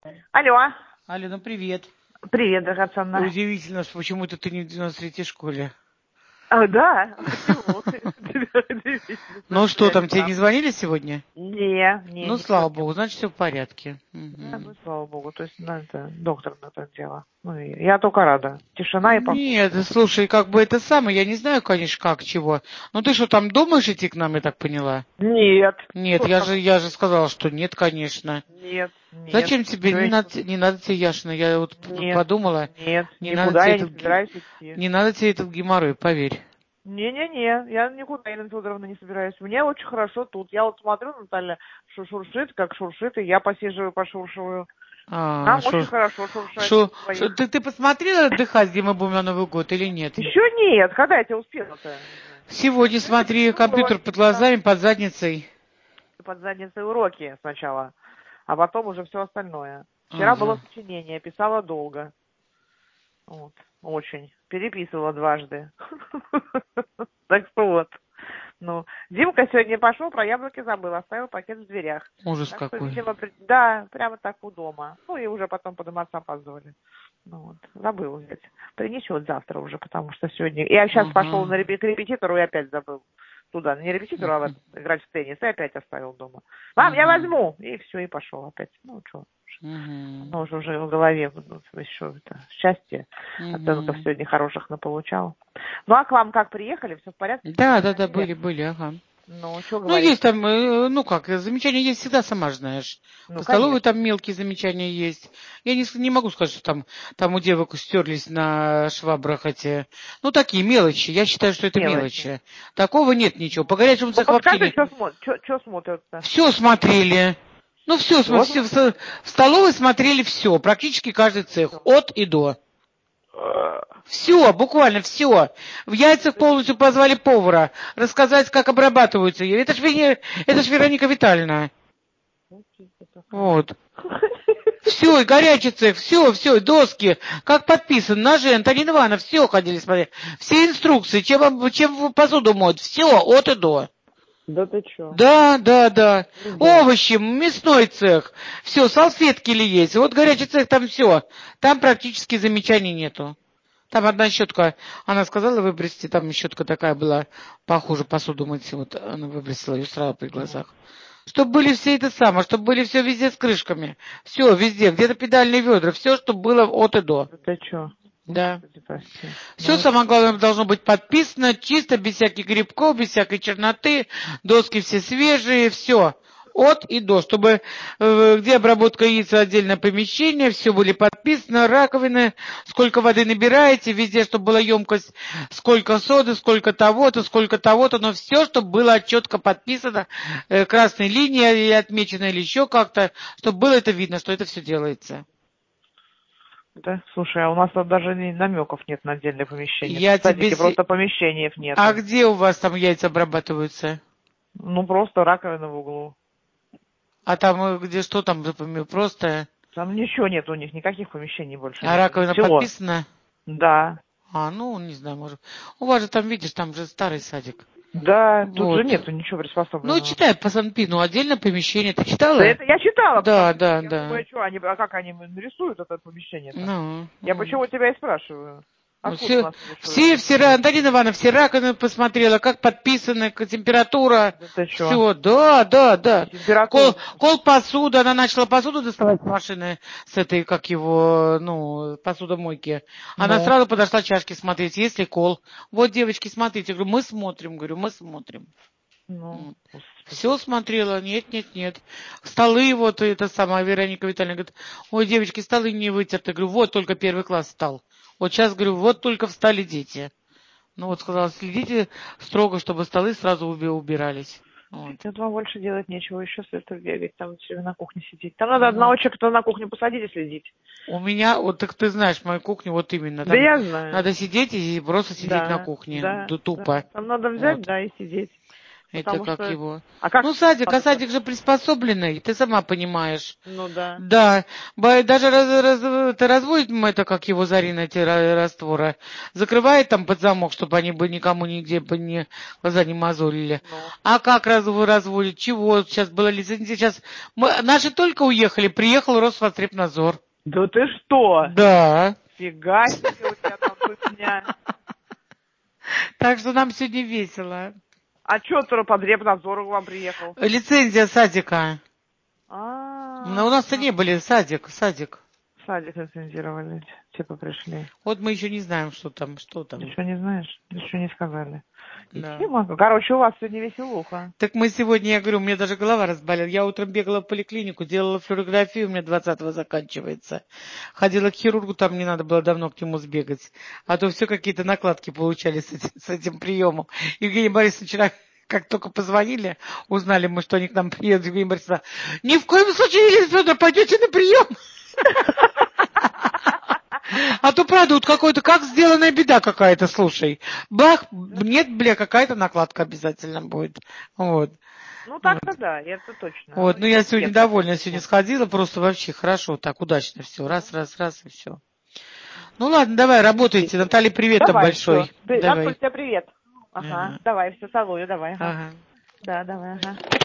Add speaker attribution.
Speaker 1: Алло.
Speaker 2: Алло, ну привет.
Speaker 1: Привет, драгоценная.
Speaker 2: Удивительно, что почему-то ты не в 93-й школе.
Speaker 1: А, да? Почему?
Speaker 2: Ну что там, тебе не звонили сегодня?
Speaker 1: Не,
Speaker 2: Ну,
Speaker 1: никто
Speaker 2: слава
Speaker 1: не...
Speaker 2: богу, значит, все в порядке.
Speaker 1: Да, ну,
Speaker 2: Мгм.
Speaker 1: слава богу. То есть, это доктор на это дело. Ну, и я только рада. Тишина и покой.
Speaker 2: Нет, слушай, как бы это самое, я не знаю, конечно, как, чего. Ну ты что, там думаешь идти к нам, я так поняла?
Speaker 1: Нет.
Speaker 2: Нет,
Speaker 1: Что
Speaker 2: я же,
Speaker 1: там?
Speaker 2: я же сказала, что нет, конечно.
Speaker 1: Нет.
Speaker 2: Зачем тебе?
Speaker 1: Ничего
Speaker 2: Не
Speaker 1: я не...
Speaker 2: надо, не надо тебе, Яшина, я вот
Speaker 1: Нет.
Speaker 2: подумала,
Speaker 1: Нет.
Speaker 2: не надо
Speaker 1: Никуда
Speaker 2: тебе
Speaker 1: я не
Speaker 2: этот,
Speaker 1: собираюсь идти.
Speaker 2: не надо тебе этот геморрой, поверь.
Speaker 1: Не-не-не, я никуда, Ирина Федоровна, не собираюсь. Мне очень хорошо тут. Я вот смотрю, Наталья шуршит, как шуршит, и я посиживаю, пошуршиваю.
Speaker 2: А,
Speaker 1: Нам очень хорошо шуршать
Speaker 2: что,
Speaker 1: двоих.
Speaker 2: ты посмотрела отдыхать, где мы будем на Новый год или нет?
Speaker 1: Еще нет. Когда я тебя успела-то уже?
Speaker 2: Сегодня
Speaker 1: Сегодня
Speaker 2: смотри,
Speaker 1: пишу
Speaker 2: компьютер
Speaker 1: уроки,
Speaker 2: под глазами, под задницей.
Speaker 1: под задницей уроки сначала, а потом уже все остальное. Вчера было
Speaker 2: Ага.
Speaker 1: сочинение, писала долго. Вот, очень. Переписывала дважды. Так что вот. Ну, Димка сегодня пошел, про яблоки забыл, оставил пакет в дверях.
Speaker 2: Ужас
Speaker 1: Так что,
Speaker 2: какой.
Speaker 1: видимо, да, прямо так у дома. Ну, и уже потом подниматься опаздывали. Ну, вот, забыл взять. Принесет завтра уже, потому что сегодня... Я сейчас пошел
Speaker 2: Ага.
Speaker 1: на к репетитору и опять забыл. Туда, не репетитору, а играть в теннис, и опять оставил дома. Мам, я
Speaker 2: Угу.
Speaker 1: возьму! И все, и пошел опять. Ну, что,
Speaker 2: Угу.
Speaker 1: оно уже в голове, ну, еще это, счастье. Оценков
Speaker 2: Угу.
Speaker 1: сегодня хороших наполучал. Ну, а к вам как, приехали? Все в порядке?
Speaker 2: Да, да, да,
Speaker 1: Позвонили?
Speaker 2: были, ага.
Speaker 1: Ну, что
Speaker 2: Ну,
Speaker 1: говорит?
Speaker 2: есть там, ну как, замечания есть всегда, сама же знаешь.
Speaker 1: Ну,
Speaker 2: По столовой
Speaker 1: конечно.
Speaker 2: там мелкие замечания есть. Я не могу сказать, что там у девок стерлись на швабрах эти. Ну, такие мелочи. Я считаю, что это
Speaker 1: Мелочи.
Speaker 2: мелочи. Такого нет ничего. По горячему
Speaker 1: Ну,
Speaker 2: цеху вообще
Speaker 1: подскажи,
Speaker 2: не...
Speaker 1: что смотрят-то?
Speaker 2: Все смотрели. Ну, все,
Speaker 1: Все
Speaker 2: в столовой смотрели все. Практически каждый цех. От и до. Все, буквально все. В яйцах полностью позвали повара рассказать, как обрабатываются. Это ж Вероника Витальевна. Вот. Все, и горячий цех, все, доски, как подписано, ножи, Антонина Ивановна, все ходили смотреть. Все инструкции, чем посуду моют, все, от и до.
Speaker 1: Да ты чё?
Speaker 2: Да, да, да.
Speaker 1: Ого.
Speaker 2: Овощи, мясной цех, все, салфетки ли есть. Вот горячий цех, там все. Там практически замечаний нету. Там одна щетка, она сказала выбросьте, там щетка такая была, похуже посуду мыть, вот она выбросила ее сразу при глазах. Чтобы были все это самое, чтобы были все везде с крышками. Все, везде, где-то педальные ведра, все, чтобы было от и до.
Speaker 1: Да ты чё?
Speaker 2: Да.
Speaker 1: Господи, прости.
Speaker 2: Все
Speaker 1: Ну, это...
Speaker 2: самое главное должно быть подписано, чисто, без всяких грибков, без всякой черноты, доски все свежие, все. От и до, чтобы где обработка яиц отдельное помещение, все были подписано, раковины, сколько воды набираете, везде, чтобы была емкость, сколько соды, сколько того-то, но все, чтобы было четко подписано, красной линией отмечено или еще как-то, чтобы было это видно, что это все делается.
Speaker 1: Да? Слушай, а у нас тут даже намеков нет на отдельное помещение. Тут
Speaker 2: Я
Speaker 1: в
Speaker 2: тебе...
Speaker 1: садике просто помещений
Speaker 2: А
Speaker 1: нету.
Speaker 2: где у вас там яйца обрабатываются?
Speaker 1: Ну, просто раковина в углу.
Speaker 2: А там где что там, просто...
Speaker 1: Там ничего нет у них, никаких помещений больше
Speaker 2: А
Speaker 1: нету.
Speaker 2: раковина
Speaker 1: Ничего.
Speaker 2: подписана?
Speaker 1: Да.
Speaker 2: А, ну, не знаю, может. У вас же там, видишь, там же старый садик.
Speaker 1: Да, тут же
Speaker 2: Вот.
Speaker 1: нету ничего
Speaker 2: Ну,
Speaker 1: приспособленного.
Speaker 2: читай по Санпину, отдельное помещение. Ты
Speaker 1: Да
Speaker 2: читала?
Speaker 1: это я читала,
Speaker 2: Да,
Speaker 1: посмотри.
Speaker 2: да,
Speaker 1: Я
Speaker 2: да.
Speaker 1: думаю, что они, а как они нарисуют это помещение-то?
Speaker 2: Ну,
Speaker 1: Я почему тебя и спрашиваю?
Speaker 2: ну,
Speaker 1: Откуда у
Speaker 2: все,
Speaker 1: нас нарисуют это
Speaker 2: Антонина
Speaker 1: помещение?
Speaker 2: Ивановна, все раковины посмотрела, как подписаны, температура,
Speaker 1: Да ты что?
Speaker 2: все, да, да, да.
Speaker 1: Температуру.
Speaker 2: Кол посуда, она начала посуду доставать с машины, с этой, как его, посудомойки. Она
Speaker 1: Ну,
Speaker 2: сразу подошла чашки смотреть, есть ли кол. Вот, девочки, смотрите, говорю, мы смотрим.
Speaker 1: ну, господи.
Speaker 2: Все смотрела, нет. Столы, вот это самая Вероника Витальевна говорит, ой, девочки, столы не вытерты. Говорю, вот только первый класс встал. Вот сейчас, говорю, вот только встали дети. Ну вот сказала, следите строго, чтобы столы сразу убирались. Вот.
Speaker 1: Нет, вам больше делать нечего, еще с этого бегать, там все время на кухне сидеть. Там надо
Speaker 2: Ну,
Speaker 1: одного человека на кухню посадить и следить.
Speaker 2: у меня, вот так ты знаешь, мою кухню вот именно.
Speaker 1: Да
Speaker 2: Там
Speaker 1: я знаю.
Speaker 2: надо сидеть и просто сидеть на
Speaker 1: Да,
Speaker 2: кухне.
Speaker 1: да, да.
Speaker 2: Тупо.
Speaker 1: Там надо взять,
Speaker 2: Вот.
Speaker 1: да, и сидеть.
Speaker 2: Это
Speaker 1: Потому
Speaker 2: как
Speaker 1: что...
Speaker 2: его?
Speaker 1: А как?
Speaker 2: Ну, садик же приспособленный, ты сама понимаешь.
Speaker 1: Ну да.
Speaker 2: Да, даже это разводит это, как его Зарина, эти растворы, закрывает там под замок, чтобы они бы никому нигде глаза не мозолили.
Speaker 1: Ну.
Speaker 2: А как разводит? Чего? Сейчас была лицензия, сейчас наши только уехали, приехал Росвотребнадзор.
Speaker 1: Да ты что?
Speaker 2: Да.
Speaker 1: Фига себе у тебя там тусня.
Speaker 2: Так что нам сегодня весело.
Speaker 1: А что Потребнадзор к вам приехал?
Speaker 2: Лицензия садика. У нас-то не были садик.
Speaker 1: Садик лицензировали, типа пришли.
Speaker 2: Вот мы еще не знаем, что там.
Speaker 1: Ничего не знаешь? Ничего не сказали.
Speaker 2: Да.
Speaker 1: Короче, у вас сегодня веселуха.
Speaker 2: Так мы сегодня, я говорю, у меня даже голова разболела. Я утром бегала в поликлинику, делала флюорографию, у меня 20-го заканчивается. Ходила к хирургу, там не надо было давно к нему сбегать. А то все какие-то накладки получали с этим приемом. Евгения Борисовна вчера, как только позвонили, узнали мы, что они к нам приедут. Евгения Борисовна: ни в коем случае, Елена Федоровна, пойдете на прием. А то, правда, вот какой-то, как сделанная беда какая-то, слушай. Бах, нет, какая-то накладка обязательно будет. Вот.
Speaker 1: Ну, так-то вот. Да, это точно.
Speaker 2: Вот, ну я сегодня довольна, сегодня сходила, просто вообще хорошо, так удачно все, раз, и все. Ну ладно, давай, работайте. Наталья, привет там большой.
Speaker 1: Давай. Наталья, тебе привет. Ага, давай, все, целую, давай. Ага. Да, давай, ага.